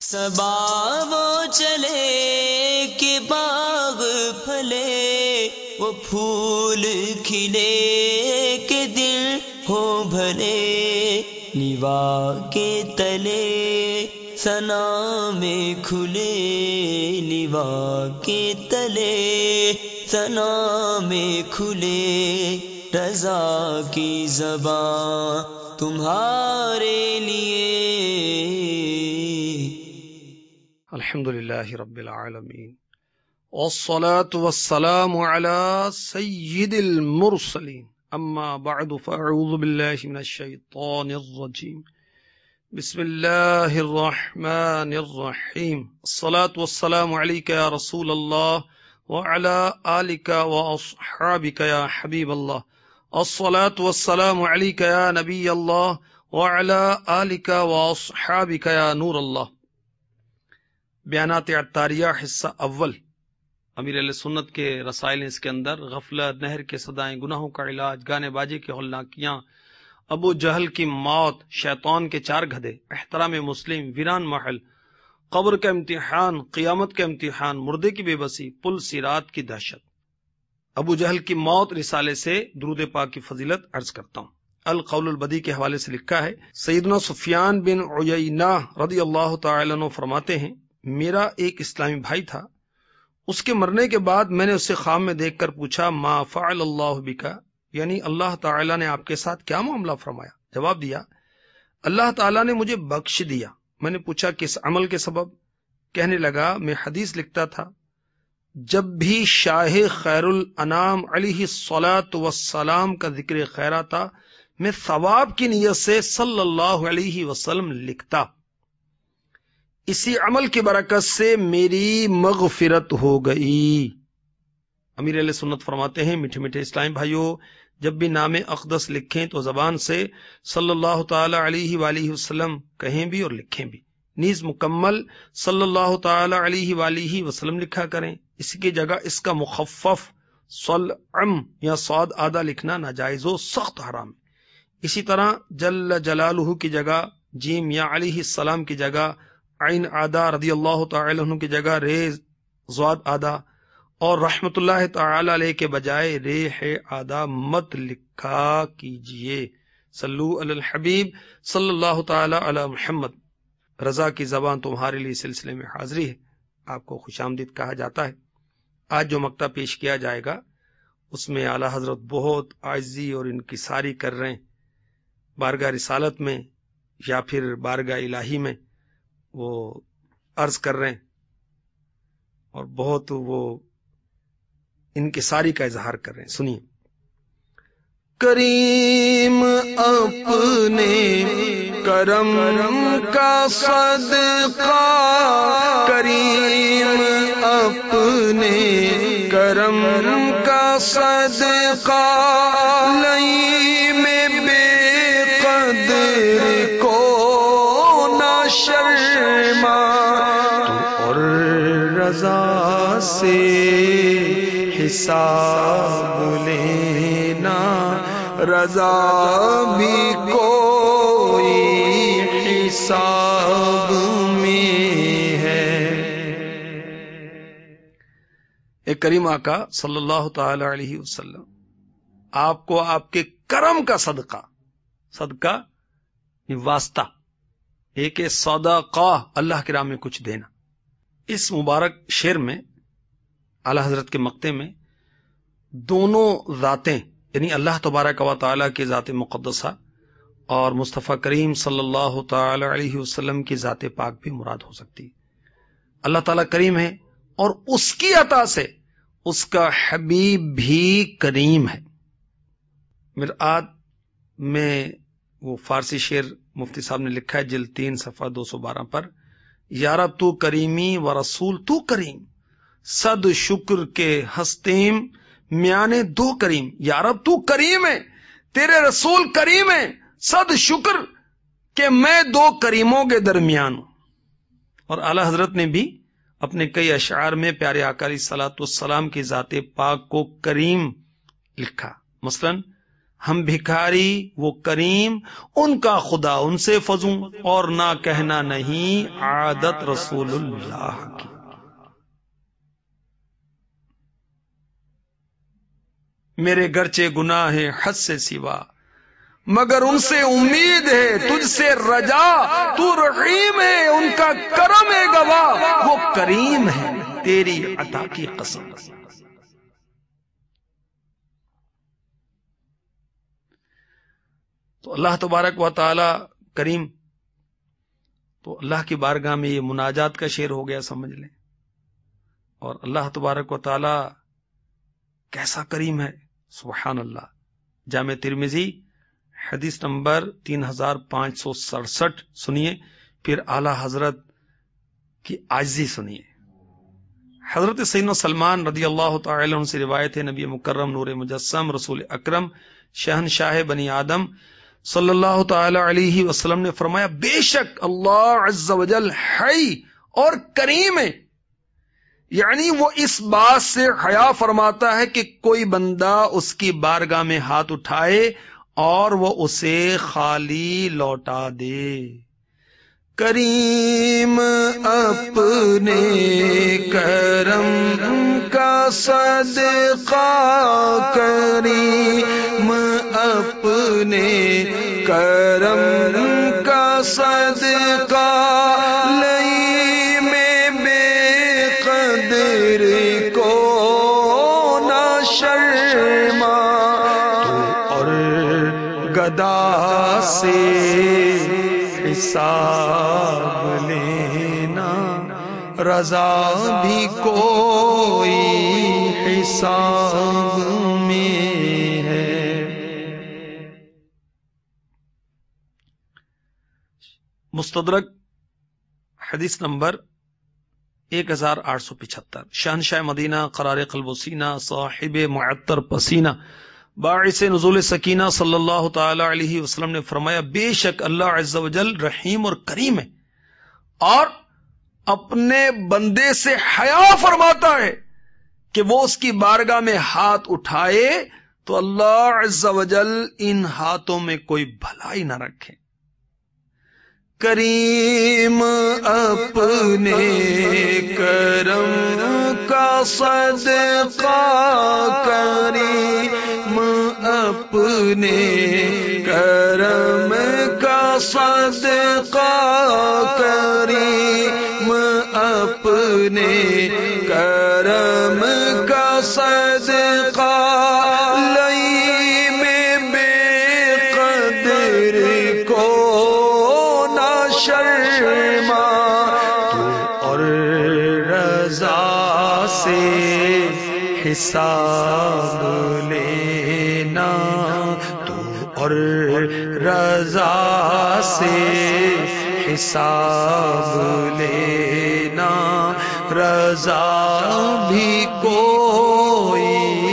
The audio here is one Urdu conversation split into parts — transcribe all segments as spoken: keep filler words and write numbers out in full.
صبا وہ چلے کہ باغ پھلے، وہ پھول کھلے کہ دل ہو بھلے، لیوا کے تلے ثنا میں کھلے، لیوا کے تلے ثنا میں کھلے، رضا کی زبان تمہارے لیے۔ الحمدللہ رب العالمین، والصلاة والسلام على سید المرسلین، اما بعد فاعوذ باللہ من الشیطان الرجیم، بسم اللہ الرحمن الرحیم، الصلاة والسلام علیک یا رسول اللہ وعلى آلک واصحابک یا حبیب اللہ، الصلاة والسلام علیک یا نبی اللہ وعلى آلک واصحابک یا نور اللہ۔ بیانات عطاریہ حصہ اول، امیر اہل سنت کے رسائل اس کے اندر غفلت، نہر کے صدائیں، گناہوں کا علاج، گانے باجے کے ہولناکیاں، ابو جہل کی موت، شیطان کے چار گدھے، احترام مسلم، ویران محل، قبر کا امتحان، قیامت کا امتحان، مردے کی بے بسی، پل صراط کی دہشت، ابو جہل کی موت رسالے سے درود پاک کی فضیلت عرض کرتا ہوں۔ القول البدی کے حوالے سے لکھا ہے، سیدنا سفیان بن عیینہ رضی اللہ تعالی عنہ فرماتے ہیں، میرا ایک اسلامی بھائی تھا، اس کے مرنے کے بعد میں نے اسے خواب میں دیکھ کر پوچھا ما فعل اللہ بکا، یعنی اللہ تعالیٰ نے آپ کے ساتھ کیا معاملہ فرمایا؟ جواب دیا، اللہ تعالیٰ نے مجھے بخش دیا۔ میں نے پوچھا کس عمل کے سبب؟ کہنے لگا میں حدیث لکھتا تھا، جب بھی شاہ خیر الانام علیہ الصلاۃ والسلام کا ذکر خیر آتا میں ثواب کی نیت سے صلی اللہ علیہ وسلم لکھتا، اسی عمل کی برکت سے میری مغفرت ہو گئی۔ امیر علیہ سنت فرماتے ہیں، میٹھے میٹھے اسلامی بھائیوں، جب بھی نام اقدس لکھیں تو زبان سے صلی اللہ تعالی علیہ وآلہ وسلم کہیں بھی اور لکھیں بھی، نیز مکمل صلی اللہ تعالی علیہ وآلہ وسلم لکھا کریں۔ اس کی جگہ اس کا مخفف صلعم یا صاد آدھا لکھنا ناجائز و سخت حرام ہے۔ اسی طرح جل جلالہ کی جگہ جیم یا علیہ السلام کی جگہ عین آدھا، رضی اللہ تعالی عنہ کی جگہ ریز زواد آدھا، اور رحمت اللہ تعالی علیہ کے بجائے ریح آدھا مت لکھا کیجئے۔ صلو علی الحبیب صلی اللہ تعالی علی محمد۔ رضا کی زبان تمہارے لیے سلسلے میں حاضری ہے، آپ کو خوش آمدید کہا جاتا ہے۔ آج جو مقطع پیش کیا جائے گا اس میں اعلی حضرت بہت عاجزی اور انکساری کر رہے ہیں، بارگاہ رسالت میں یا پھر بارگاہ الہی میں وہ عرض کر رہے ہیں، اور بہت وہ انکساری کا اظہار کر رہے ہیں۔ سنیے۔ کریم اپنے کرم کا صدقہ، کریم اپنے کرم کا صدقہ، لئی میں بے قدر کو نہ شرما، تو اور رضا سے حساب لینا، رضا بھی کوئی حساب میں ہے۔ ایک کریم آقا صلی اللہ تعالی علیہ وسلم آپ کو آپ کے کرم کا صدقہ، صدقہ واسطہ، ایک صدقہ اللہ کی راہ میں کچھ دینا، اس مبارک شعر میں اعلی حضرت کے مقطع میں دونوں ذاتیں، یعنی اللہ تبارک و تعالیٰ کی ذات مقدسہ اور مصطفیٰ کریم صلی اللہ تعالی علیہ وسلم کی ذات پاک بھی مراد ہو سکتی ہے۔ اللہ تعالیٰ کریم ہے اور اس کی عطا سے اس کا حبیب بھی کریم ہے۔ مرآت میں وہ فارسی شعر مفتی صاحب نے لکھا ہے، جلد تین صفحہ دو سو بارہ پر، یا رب تو کریمی و رسول تو کریم، صد شکر کے ہستیم میانے دو کریم۔ یا رب تو کریم ہے، تیرے رسول کریم ہے، صد شکر کہ میں دو کریموں کے درمیان ہوں۔ اور اعلی حضرت نے بھی اپنے کئی اشعار میں پیارے آقا علیہ الصلوۃ والسلام کی ذات پاک کو کریم لکھا۔ مثلا ہم بھکاری وہ کریم، ان کا خدا ان سے فزوں، اور نہ کہنا نہیں عادت رسول اللہ کی۔ میرے گرچہ گناہ ہے حد سے سوا، مگر ان سے امید ہے تجھ سے رجا، تو رحیم ہے ان کا کرم ہے گواہ، وہ کریم ہے تیری عطا کی قسم۔ تو اللہ تبارک و تعالی کریم، تو اللہ کی بارگاہ میں یہ مناجات کا شعر ہو گیا، سمجھ لیں۔ اور اللہ تبارک و تعالی کیسا کریم ہے، سبحان اللہ۔ جامع ترمذی حدیث نمبر تین ہزار پانچ سو سڑسٹھ سنیے، پھر اعلی حضرت کی عاجزی سنیے۔ حضرت سیدنا سلمان رضی اللہ تعالی عنہ سے روایت ہے، نبی مکرم نور مجسم رسول اکرم شہنشاہ بنی آدم صلی اللہ تعالی علیہ وسلم نے فرمایا، بے شک اللہ عز و جل حی اور کریم ہے، یعنی وہ اس بات سے حیا فرماتا ہے کہ کوئی بندہ اس کی بارگاہ میں ہاتھ اٹھائے اور وہ اسے خالی لوٹا دے۔ کریم اپنے کرم کا صدقہ، کریم اپنے کرم کا صدقہ، لئی میں بے قدر کو نہ شرما، اور گدا سے حساب لینا، رضا بھی کوئی حساب میں ہے۔ مستدرک حدیث نمبر ایک ہزار آٹھ سو پچہتر، شہنشاہ مدینہ قرار قلب و سینہ صاحب معطر پسینہ باعث نزول سکینہ صلی اللہ تعالی علیہ وسلم نے فرمایا، بے شک اللہ عز و جل رحیم اور کریم ہے، اور اپنے بندے سے حیا فرماتا ہے کہ وہ اس کی بارگاہ میں ہاتھ اٹھائے تو اللہ عز و جل ان ہاتھوں میں کوئی بھلائی نہ رکھے۔ کریم اپنے کرم کا صدقہ، کریم اپنے کرم کا صدقہ، کریم اپنے کرم کا صدقہ، لئی میں بے قدر کو شرما، اور رضا سے حساب لینا، تو اور رضا سے حساب لینا، رضا بھی کوئی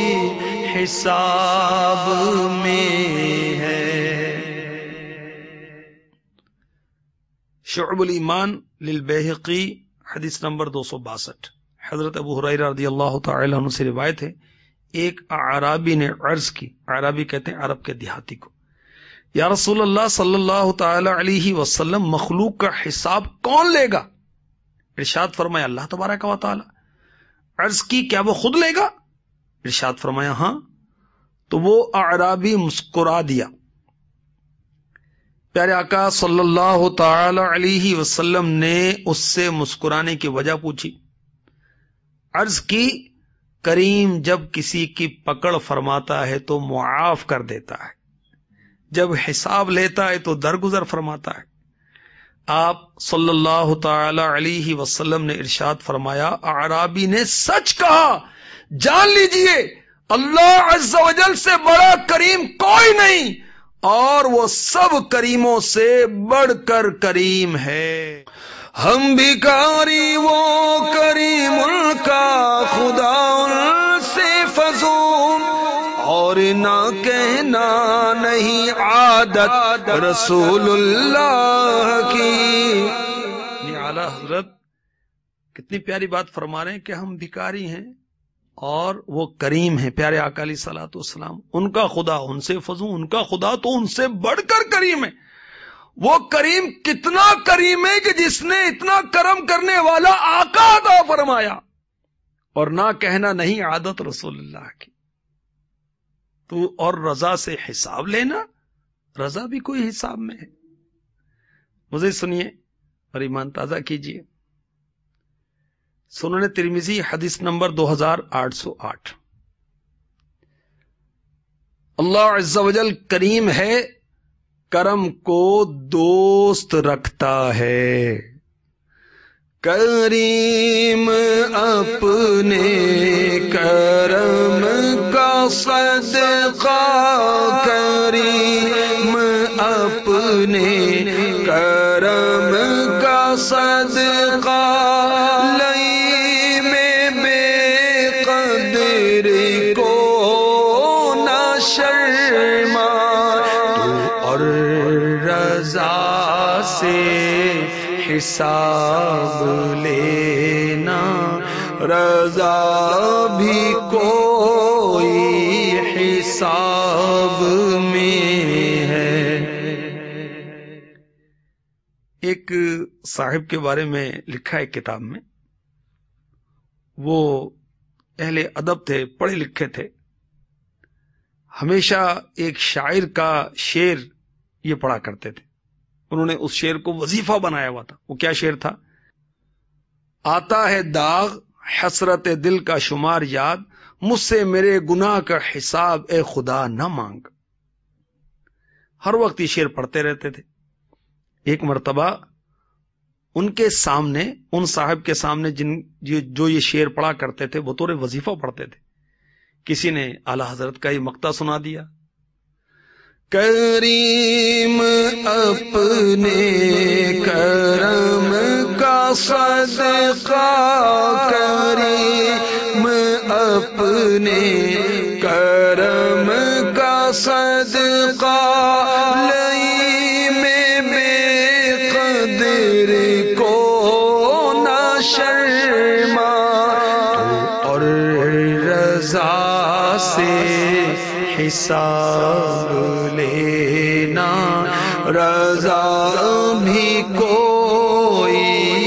حساب میں ہے۔ شعب الایمان للبیہقی حدیث نمبر دو سو باسٹھ، حضرت ابو ہریرہ رضی اللہ تعالی عنہ سے روایت ہے، ایک اعرابی نے عرض کی، اعرابی کہتے ہیں عرب کے دیہاتی کو، یا رسول اللہ صلی اللہ تعالی علیہ وسلم مخلوق کا حساب کون لے گا؟ ارشاد فرمایا اللہ تبارک و تعالی۔ عرض کی کیا وہ خود لے گا؟ ارشاد فرمایا ہاں۔ تو وہ اعرابی مسکرا دیا۔ پیارے آقا صلی اللہ تعالی علیہ وسلم نے اس سے مسکرانے کی وجہ پوچھی۔ عرض کی کریم جب کسی کی پکڑ فرماتا ہے تو معاف کر دیتا ہے، جب حساب لیتا ہے تو درگزر فرماتا ہے۔ آپ صلی اللہ تعالی علیہ وسلم نے ارشاد فرمایا، اعرابی نے سچ کہا، جان لیجئے اللہ عز و جل سے بڑا کریم کوئی نہیں، اور وہ سب کریموں سے بڑھ کر کریم ہے۔ ہم بھکاری وہ کریم ان کا خدا ان سے فزون، اور نہ کہنا نہیں عادت رسول اللہ کی۔ اعلیٰ حضرت کتنی پیاری بات فرما رہے ہیں کہ ہم بھکاری ہیں اور وہ کریم ہیں پیارے آقا علیہ الصلوۃ والسلام. ان کا خدا ان سے فضو، ان کا خدا تو ان سے بڑھ کر کریم ہے. وہ کریم کتنا کریم ہے کہ جس نے اتنا کرم کرنے والا آقا عطا فرمایا، اور نہ کہنا نہیں عادت رسول اللہ کی. تو اور رضا سے حساب لینا، رضا بھی کوئی حساب میں ہے. مزید سنیے اور ایمان تازہ کیجیے. سنن ترمذی حدیث نمبر دو ہزار آٹھ سو آٹھ. اللہ عز و جل کریم ہے، کرم کو دوست رکھتا ہے. کریم اپنے کرم کا صدقہ، کریم اپنے کرم کا صدقہ، لئی میں بے قدر کو نہ شرما، اور رضا سے حساب لینا، رضا بھی کوئی حساب میں ہے. ایک صاحب کے بارے میں لکھا ہے کتاب میں، وہ اہل ادب تھے، پڑھے لکھے تھے. ہمیشہ ایک شاعر کا شعر یہ پڑھا کرتے تھے. انہوں نے اس شعر کو وظیفہ بنایا ہوا تھا. وہ کیا شعر تھا؟ آتا ہے داغ حسرت دل کا شمار یاد، مجھ سے میرے گناہ کا حساب اے خدا نہ مانگ. ہر وقت یہ شعر پڑھتے رہتے تھے. ایک مرتبہ ان کے سامنے، ان صاحب کے سامنے جن جو یہ شعر پڑھا کرتے تھے، بطور وظیفہ پڑھتے تھے، کسی نے اعلی حضرت کا یہ مقطع سنا دیا. کریم اپنے کرم کا صدقہ، کریم اپنے کرم کا صدقہ، لئی میں بے قدر کو نہ شرما، اور رضا سے حساب لینا، رضا بھی کوئی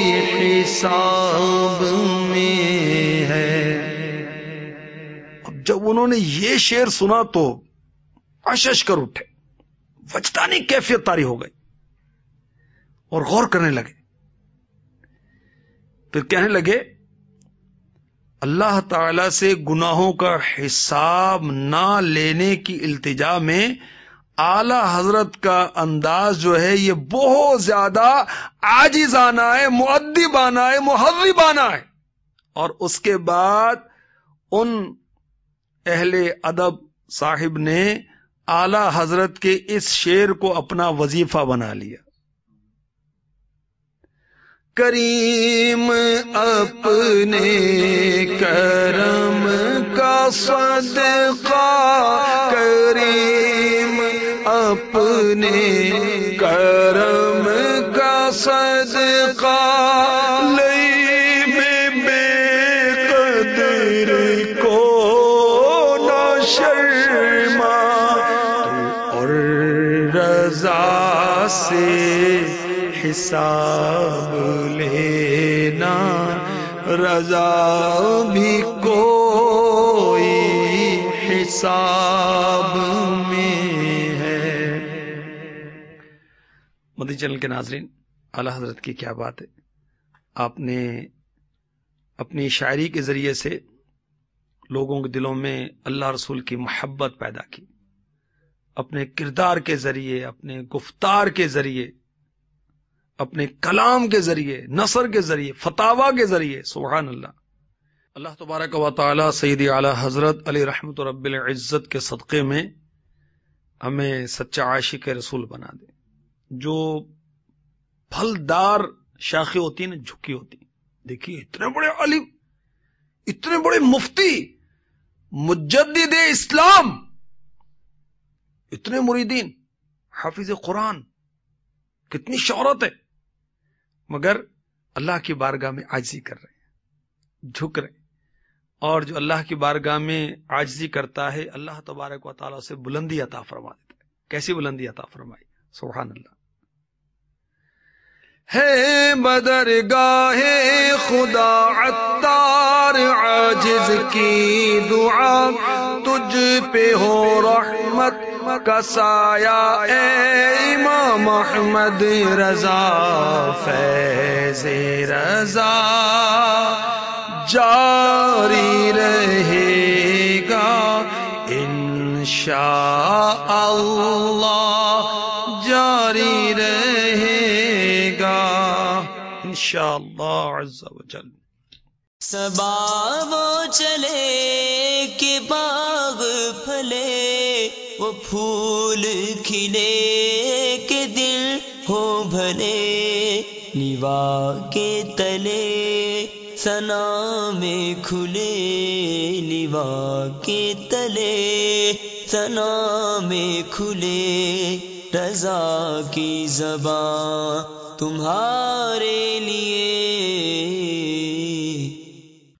حساب میں ہے. اب جب انہوں نے یہ شعر سنا تو اشش کر اٹھے، وجدانی کیفیت طاری ہو گئی، اور غور کرنے لگے. پھر کہنے لگے اللہ تعالی سے گناہوں کا حساب نہ لینے کی التجا میں اعلی حضرت کا انداز جو ہے یہ بہت زیادہ عاجزانہ ہے، مؤدبانہ ہے، مہذبانہ ہے. اور اس کے بعد ان اہل ادب صاحب نے اعلی حضرت کے اس شعر کو اپنا وظیفہ بنا لیا. کریم اپنے کرم کا صدقہ، کریم اپنے کرم کا صدقہ، لئی میں بے قدر کو نہ شرما، اور رضا سے حساب لینا، رضا بھی کوئی حساب میں ہے. مدنی چینل کے ناظرین، اعلی حضرت کی کیا بات ہے. آپ نے اپنی شاعری کے ذریعے سے لوگوں کے دلوں میں اللہ رسول کی محبت پیدا کی. اپنے کردار کے ذریعے، اپنے گفتار کے ذریعے، اپنے کلام کے ذریعے، نثر کے ذریعے، فتاوا کے ذریعے. سبحان اللہ. اللہ تبارک و تعالی سیدی اعلی حضرت علی رحمت رب العزت کے صدقے میں ہمیں سچا عاشق رسول بنا دے. جو پھلدار شاخیں ہوتی ہیں نا، جھکی ہوتی ہیں. دیکھیے اتنے بڑے عالم، اتنے بڑے مفتی، مجدد اسلام، اتنے مریدین، حافظ قرآن، کتنی شہرت ہے، مگر اللہ کی بارگاہ میں عاجزی کر رہے ہیں، جھک رہے ہیں. اور جو اللہ کی بارگاہ میں عاجزی کرتا ہے اللہ تبارک و تعالیٰ سے بلندی عطا فرما دیتا ہے. کیسی بلندی عطا فرمائی؟ سبحان اللہ. ہے بدرگاہ خدا عطار عاجز کی دعا، تجھ پہ ہو رحمت کا سایہ اے امام احمد رضا، فیض رضا جاری رہے گا انشاء اللہ، جاری رہے گا انشاءاللہ عز و جل. صبا وہ چلے کہ باغ پھلے، وہ پھول کھلے کہ دل ہو بھلے، لیوا کے تلے ثنا میں کھلے، لیوا کے تلے ثنا میں کھلے، رضا کی زبان تمہارے لیے